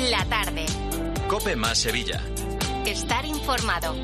La tarde. COPE más Sevilla. Estar informado.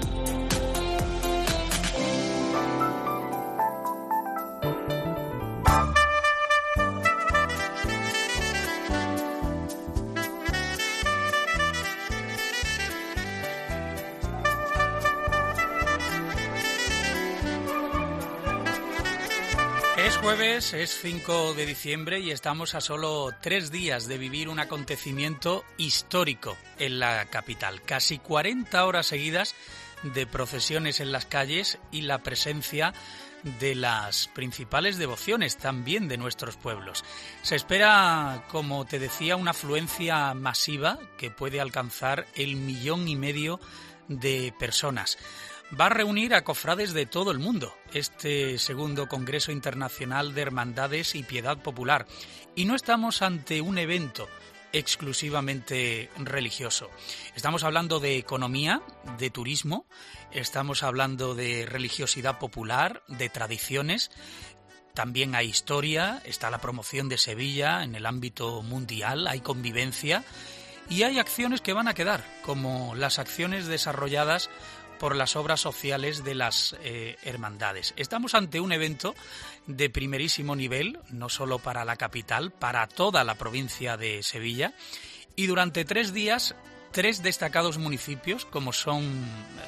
Es jueves, es 5 de diciembre y estamos a solo 3 días de vivir un acontecimiento histórico en la capital. Casi 40 horas seguidas de procesiones en las calles y la presencia de las principales devociones también de nuestros pueblos. Se espera, como te decía, una afluencia masiva que puede alcanzar el 1,5 millones de personas. Va a reunir a cofrades de todo el mundo este segundo Congreso Internacional de Hermandades y Piedad Popular. Y no estamos ante un evento exclusivamente religioso. Estamos hablando de economía, de turismo, estamos hablando de religiosidad popular, de tradiciones. También hay historia, está la promoción de Sevilla en el ámbito mundial, hay convivencia y hay acciones que van a quedar, como las acciones desarrolladas por las obras sociales de las hermandades. Estamos ante un evento de primerísimo nivel, no solo para la capital, para toda la provincia de Sevilla, y durante 3 días, 3 destacados municipios, como son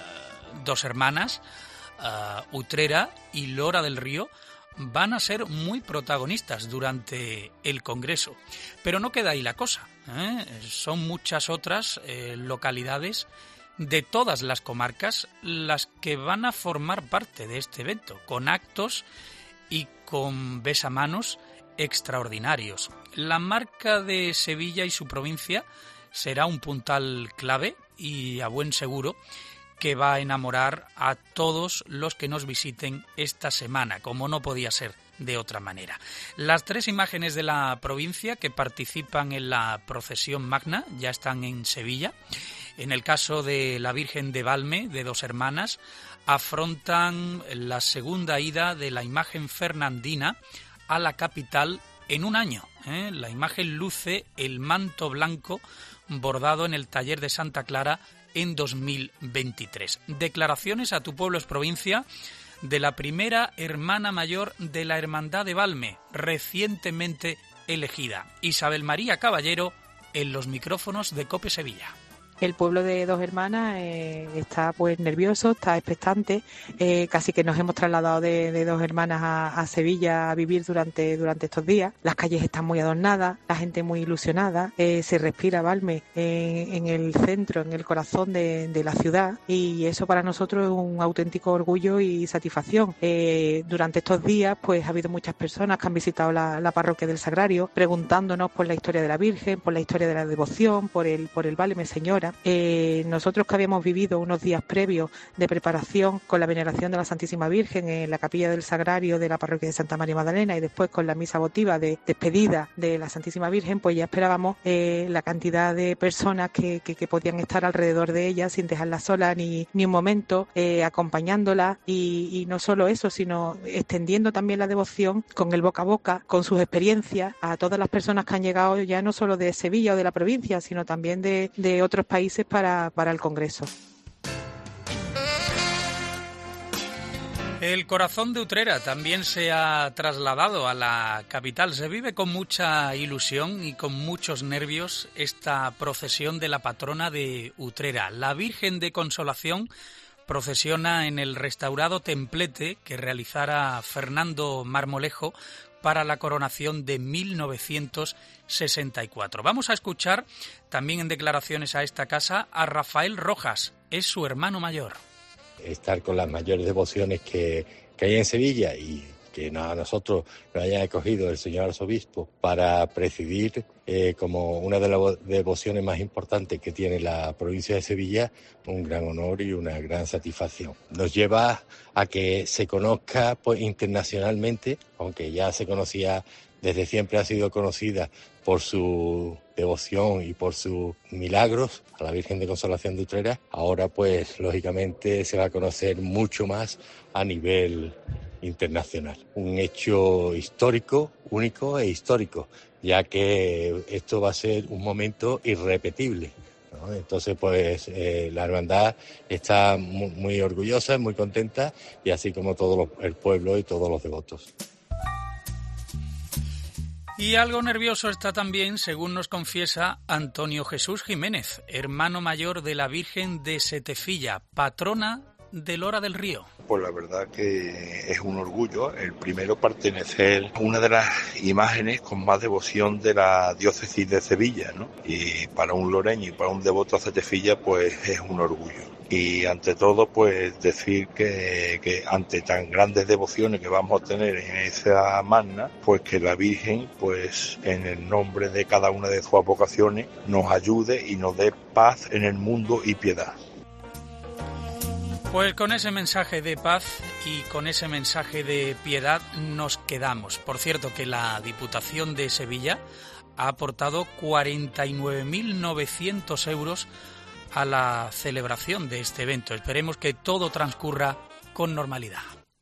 Dos Hermanas, Utrera y Lora del Río, van a ser muy protagonistas durante el Congreso. Pero no queda ahí la cosa, son muchas otras localidades de todas las comarcas las que van a formar parte de este evento, con actos y con besamanos extraordinarios. La marca de Sevilla y su provincia será un puntal clave y a buen seguro que va a enamorar a todos los que nos visiten esta semana, como no podía ser de otra manera. Las 3 imágenes de la provincia que participan en la procesión magna ya están en Sevilla. En el caso de la Virgen de Valme, de Dos Hermanas, afrontan la segunda ida de la imagen fernandina a la capital en un año. La imagen luce el manto blanco bordado en el taller de Santa Clara en 2023. Declaraciones a Tu Pueblo es Provincia de la primera hermana mayor de la Hermandad de Valme, recientemente elegida, Isabel María Caballero, en los micrófonos de COPE Sevilla. El pueblo de Dos Hermanas está pues nervioso, está expectante, casi que nos hemos trasladado de Dos Hermanas a Sevilla a vivir durante estos días. Las calles están muy adornadas, la gente muy ilusionada, se respira Valme en el centro, en el corazón de la ciudad, y eso para nosotros es un auténtico orgullo y satisfacción. Durante estos días pues ha habido muchas personas que han visitado la parroquia del Sagrario preguntándonos por la historia de la Virgen, por la historia de la devoción, por el Váleme Señora. Nosotros que habíamos vivido unos días previos de preparación con la veneración de la Santísima Virgen en la capilla del Sagrario de la parroquia de Santa María Magdalena y después con la misa votiva de despedida de la Santísima Virgen, pues ya esperábamos la cantidad de personas que podían estar alrededor de ella sin dejarla sola ni un momento, acompañándola y no solo eso, sino extendiendo también la devoción con el boca a boca, con sus experiencias a todas las personas que han llegado ya no solo de Sevilla o de la provincia, sino también de otros países para el Congreso. El corazón de Utrera también se ha trasladado a la capital. Se vive con mucha ilusión y con muchos nervios esta procesión de la patrona de Utrera. La Virgen de Consolación procesiona en el restaurado templete que realizara Fernando Marmolejo para la coronación de 1964. Vamos a escuchar también en declaraciones a esta casa a Rafael Rojas, es su hermano mayor. Estar con las mayores devociones que hay en Sevilla y que a nosotros nos haya escogido el señor arzobispo para presidir como una de las devociones más importantes que tiene la provincia de Sevilla, un gran honor y una gran satisfacción. Nos lleva a que se conozca pues, internacionalmente, aunque ya se conocía, desde siempre ha sido conocida por su devoción y por sus milagros a la Virgen de Consolación de Utrera. Ahora pues lógicamente se va a conocer mucho más a nivel internacional. Un hecho histórico, único e histórico. ya que esto va a ser un momento irrepetible, ¿no? Entonces, pues la hermandad está muy orgullosa, muy contenta, y así como todo el pueblo y todos los devotos. Y algo nervioso está también, según nos confiesa Antonio Jesús Jiménez, hermano mayor de la Virgen de Setefilla, patrona de Lora del Río. Pues la verdad que es un orgullo el primero pertenecer a una de las imágenes con más devoción de la diócesis de Sevilla, ¿no? Y para un loreño y para un devoto a Setefilla, pues es un orgullo. Y ante todo, pues decir que ante tan grandes devociones que vamos a tener en esa magna, pues que la Virgen, pues en el nombre de cada una de sus advocaciones, nos ayude y nos dé paz en el mundo y piedad. Pues con ese mensaje de paz y con ese mensaje de piedad nos quedamos. Por cierto, que la Diputación de Sevilla ha aportado 49.900 euros a la celebración de este evento. Esperemos que todo transcurra con normalidad.